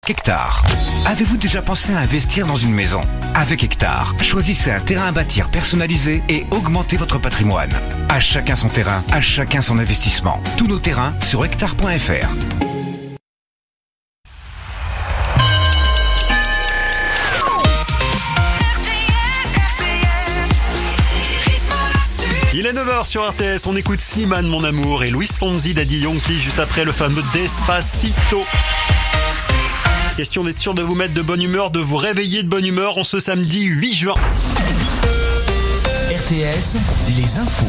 Hectare. Avez-vous déjà pensé à investir dans une maison ? Avec Hectare, choisissez un terrain à bâtir personnalisé et augmentez votre patrimoine. À chacun son terrain, à chacun son investissement. Tous nos terrains sur hectare.fr. Il est 9h sur RTS, on écoute Slimane mon amour et Luis Fonsi Daddy Yankee juste après le fameux Despacito. Question d'être sûr de vous mettre de bonne humeur, de vous réveiller de bonne humeur en ce samedi 8 juin. RTS, les infos.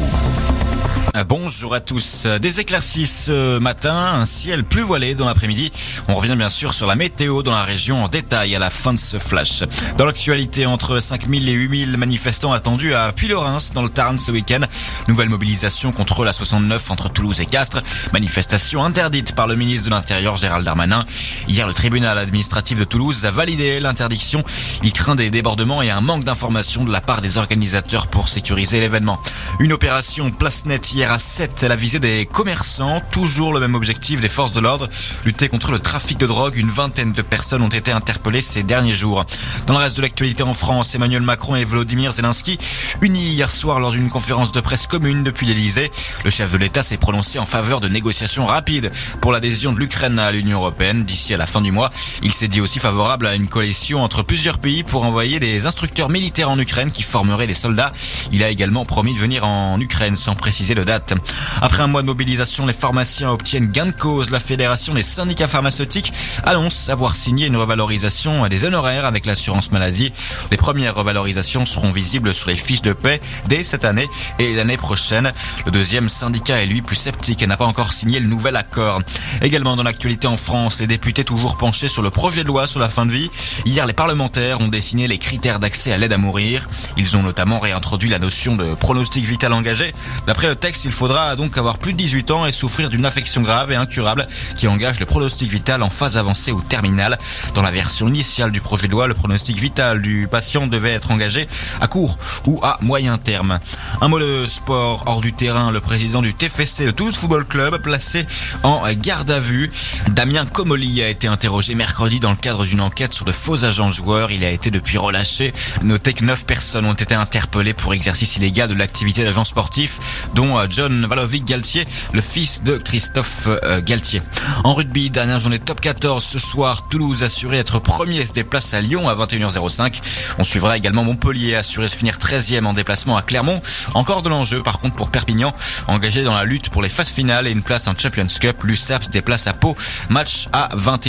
Bonjour à tous. Des éclaircies ce matin, un ciel plus voilé dans l'après-midi. On revient bien sûr sur la météo dans la région en détail à la fin de ce flash. Dans l'actualité, entre 5000 et 8000 manifestants attendus à Puylaurens dans le Tarn ce week-end. Nouvelle mobilisation contre la 69 entre Toulouse et Castres. Manifestation interdite par le ministre de l'Intérieur Gérald Darmanin. Hier, le tribunal administratif de Toulouse a validé l'interdiction. Il craint des débordements et un manque d'informations de la part des organisateurs pour sécuriser l'événement. Une opération place nette hier à 7, la visée des commerçants, toujours le même objectif des forces de l'ordre, lutter contre le trafic de drogue. Une vingtaine de personnes ont été interpellées ces derniers jours. Dans le reste de l'actualité en France, Emmanuel Macron et Volodymyr Zelensky unis hier soir lors d'une conférence de presse commune depuis l'Elysée. Le chef de l'État s'est prononcé en faveur de négociations rapides pour l'adhésion de l'Ukraine à l'Union européenne d'ici à la fin du mois. Il s'est dit aussi favorable à une coalition entre plusieurs pays pour envoyer des instructeurs militaires en Ukraine qui formeraient les soldats. Il a également promis de venir en Ukraine sans préciser le date. Après un mois de mobilisation, les pharmaciens obtiennent gain de cause. La Fédération des syndicats pharmaceutiques annonce avoir signé une revalorisation des honoraires avec l'assurance maladie. Les premières revalorisations seront visibles sur les fiches de paie dès cette année et l'année prochaine. Le deuxième syndicat est lui plus sceptique et n'a pas encore signé le nouvel accord. Également dans l'actualité en France, les députés toujours penchés sur le projet de loi sur la fin de vie. Hier, les parlementaires ont dessiné les critères d'accès à l'aide à mourir. Ils ont notamment réintroduit la notion de pronostic vital engagé. D'après le texte, il faudra donc avoir plus de 18 ans et souffrir d'une affection grave et incurable qui engage le pronostic vital en phase avancée ou terminale. Dans la version initiale du projet de loi, le pronostic vital du patient devait être engagé à court ou à moyen terme. Un mot de sport hors du terrain, le président du TFC, le Toulouse Football Club, placé en garde à vue. Damien Comolli a été interrogé mercredi dans le cadre d'une enquête sur de faux agents joueurs. Il a été depuis relâché. Notez que 9 personnes ont été interpellées pour exercice illégal de l'activité d'agent sportif, dont John Valovic-Galtier, le fils de Christophe Galtier. En rugby, dernière journée top 14 ce soir, Toulouse assuré être premier se déplace à Lyon à 21h05. On suivra également Montpellier assuré de finir 13e en déplacement à Clermont. Encore de l'enjeu par contre pour Perpignan, engagé dans la lutte pour les phases finales et une place en Champions Cup. L'USAP se déplace à Pau, match à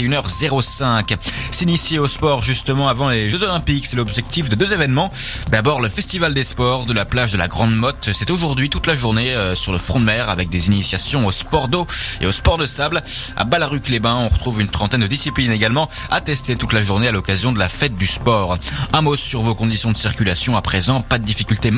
21h05. S'initier au sport justement avant les Jeux Olympiques, c'est l'objectif de 2 événements. D'abord le Festival des Sports de la plage de la Grande Motte, c'est aujourd'hui toute la journée sur le front de mer avec des initiations au sport d'eau et au sport de sable. À Ballaruc-les-Bains, on retrouve une trentaine de disciplines également à tester toute la journée à l'occasion de la fête du sport. Un mot sur vos conditions de circulation à présent, pas de difficulté